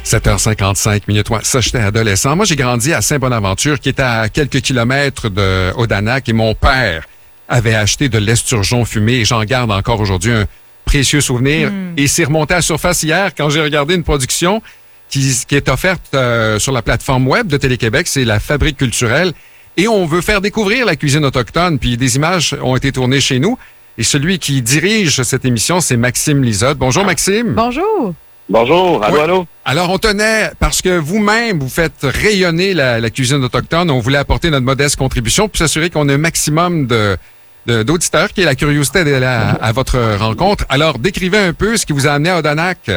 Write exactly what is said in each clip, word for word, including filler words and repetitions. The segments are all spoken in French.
sept heures cinquante-cinq minutes. Ouais, ça, j'étais adolescent. Moi, j'ai grandi à Saint-Bonaventure, qui est à quelques kilomètres de Odanak, et mon père avait acheté de l'esturgeon fumé, et j'en garde encore aujourd'hui un précieux souvenir. Mm. Et c'est remonté à la surface hier quand j'ai regardé une production qui, qui est offerte euh, sur la plateforme web de Télé-Québec. C'est la Fabrique culturelle. Et on veut faire découvrir la cuisine autochtone. Puis des images ont été tournées chez nous. Et celui qui dirige cette émission, c'est Maxime Lizotte. Bonjour, Maxime. Bonjour. Bonjour, allô, oui. allô. Alors, on tenait, parce que vous-même, vous faites rayonner la, la cuisine autochtone, on voulait apporter notre modeste contribution pour s'assurer qu'on a un maximum de, de, d'auditeurs, qui est la curiosité d'aller à, à votre rencontre. Alors, décrivez un peu ce qui vous a amené à Odanak.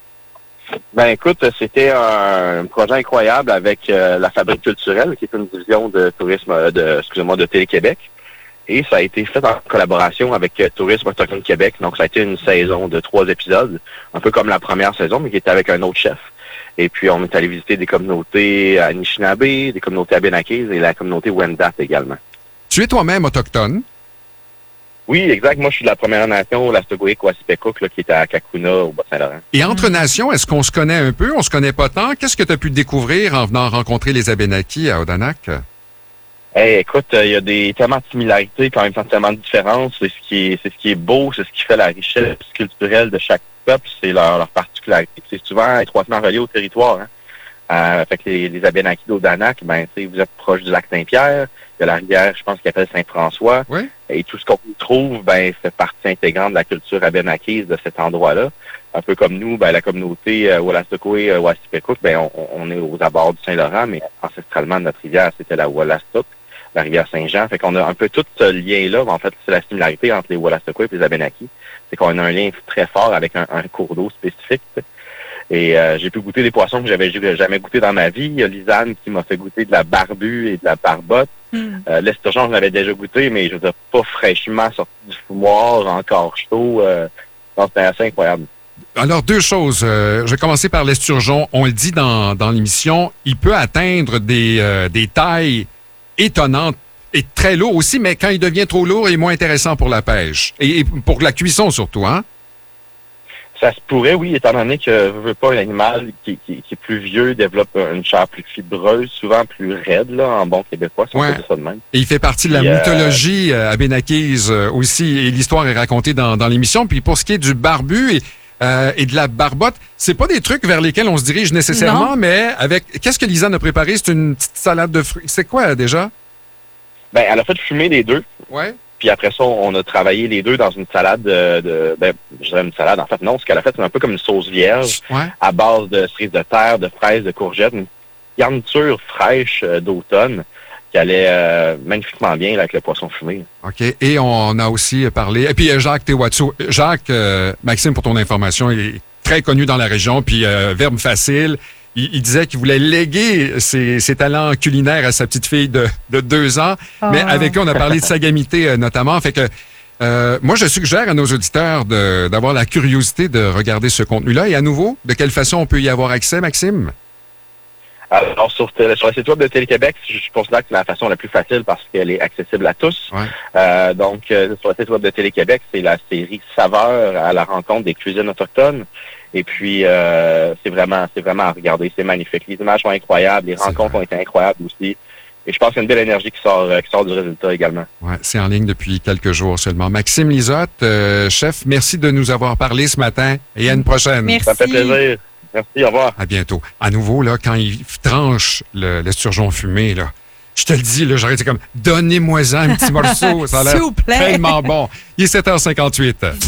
Ben écoute, c'était un projet incroyable avec euh, la Fabrique culturelle, qui est une division de tourisme, de, excusez-moi, de Télé-Québec. Et ça a été fait en collaboration avec euh, Tourisme Autochtone Québec. Donc, ça a été une saison de trois épisodes, un peu comme la première saison, mais qui était avec un autre chef. Et puis, on est allé visiter des communautés à Anishinaabe, des communautés abénaquises et la communauté Wendat également. Tu es toi-même autochtone? Oui, exact. Moi, je suis de la Première Nation, la Stogoïk-Wassipekuk, qui est à Kakuna, au Bas-Saint-Laurent. Et entre nations, est-ce qu'on se connaît un peu? On se connaît pas tant. Qu'est-ce que tu as pu découvrir en venant rencontrer les Abénakis à Odanak? Hey, écoute, il euh, y a des tellement de similarités, puis en même temps tellement de différences. C'est ce qui est, c'est ce qui est beau, c'est ce qui fait la richesse culturelle de chaque peuple, c'est leur, leur particularité. C'est souvent étroitement relié au territoire. Hein. Euh, fait que les, les Abénakis d'Odanak, ben, tu sais, vous êtes proche du lac Saint-Pierre, il y a la rivière, je pense, qui s'appelle Saint-François. Oui. Et tout ce qu'on trouve, ben, fait partie intégrante de la culture abénakise de cet endroit-là. Un peu comme nous, ben, la communauté euh, Wolastoqey, Wassipekuk, ben, on, on est aux abords du Saint-Laurent, mais ancestralement, notre rivière, c'était la Wolastoq, la rivière Saint-Jean. Fait qu'on a un peu tout ce lien-là. En fait, c'est la similarité entre les Wolastoqey et les Abénakis. C'est qu'on a un lien très fort avec un, un cours d'eau spécifique. T'sais. Et euh, j'ai pu goûter des poissons que j'avais jamais goûté dans ma vie. Il y a Lisanne qui m'a fait goûter de la barbue et de la barbotte. Mm. Euh, l'esturgeon, je l'avais déjà goûté, mais je veux dire, pas fraîchement sorti du fumoir, encore chaud. Euh, donc, c'était assez incroyable. Alors, deux choses. Euh, je vais commencer par l'esturgeon. On le dit dans, dans l'émission, il peut atteindre des, euh, des tailles étonnantes et très lourd aussi, mais quand il devient trop lourd, il est moins intéressant pour la pêche. Et, et pour la cuisson surtout, hein? Ça se pourrait, oui, étant donné que je veux pas un animal qui, qui, qui est plus vieux, développe une chair plus fibreuse, souvent plus raide, là, en bon québécois, si on peut dire ça de même. Et il fait partie de la Puis, mythologie euh, abénakise euh, aussi, et l'histoire est racontée dans, dans l'émission. Puis pour ce qui est du barbu et, euh, et de la barbotte, c'est pas des trucs vers lesquels on se dirige nécessairement, non. Mais avec... Qu'est-ce que Lisanne a préparé? C'est une petite salade de fruits. C'est quoi, déjà? Ben, elle a fait fumer les deux. Ouais. Puis après ça, on a travaillé les deux dans une salade de, de ben, je dirais une salade. En fait, non, ce qu'elle a fait, c'est un peu comme une sauce vierge, ouais. À base de cerises de terre, de fraises, de courgettes, une garniture fraîche euh, d'automne qui allait euh, magnifiquement bien là, avec le poisson fumé. OK. Et on a aussi parlé... Et puis Jacques Tewatsu. Jacques, euh, Maxime, pour ton information, il est très connu dans la région, puis euh, verbe facile. Il, il disait qu'il voulait léguer ses, ses talents culinaires à sa petite fille de, de deux ans. Oh. Mais avec lui, on a parlé de sagamité euh, notamment. Fait que euh, moi, je suggère à nos auditeurs de, d'avoir la curiosité de regarder ce contenu-là. Et à nouveau, de quelle façon on peut y avoir accès, Maxime? Alors, sur, sur le site web de Télé-Québec, je considère que c'est la façon la plus facile parce qu'elle est accessible à tous. Ouais. Euh, donc, euh, sur le site web de Télé-Québec, c'est la série Saveurs à la rencontre des cuisines autochtones. Et puis, euh, c'est vraiment, c'est vraiment à regarder. C'est magnifique. Les images sont incroyables. Les c'est rencontres vrai. Ont été incroyables aussi. Et je pense qu'il y a une belle énergie qui sort, euh, qui sort du résultat également. Ouais, c'est en ligne depuis quelques jours seulement. Maxime Lizotte, euh, chef, merci de nous avoir parlé ce matin et à une prochaine. Merci. Ça me fait plaisir. Merci, au revoir. À bientôt. À nouveau, là, quand il tranche le, l'esturgeon fumé, là, je te le dis, là, j'aurais été comme, donnez-moi-en un petit morceau. Ça a l'air tellement bon. Il est sept heures cinquante-huit.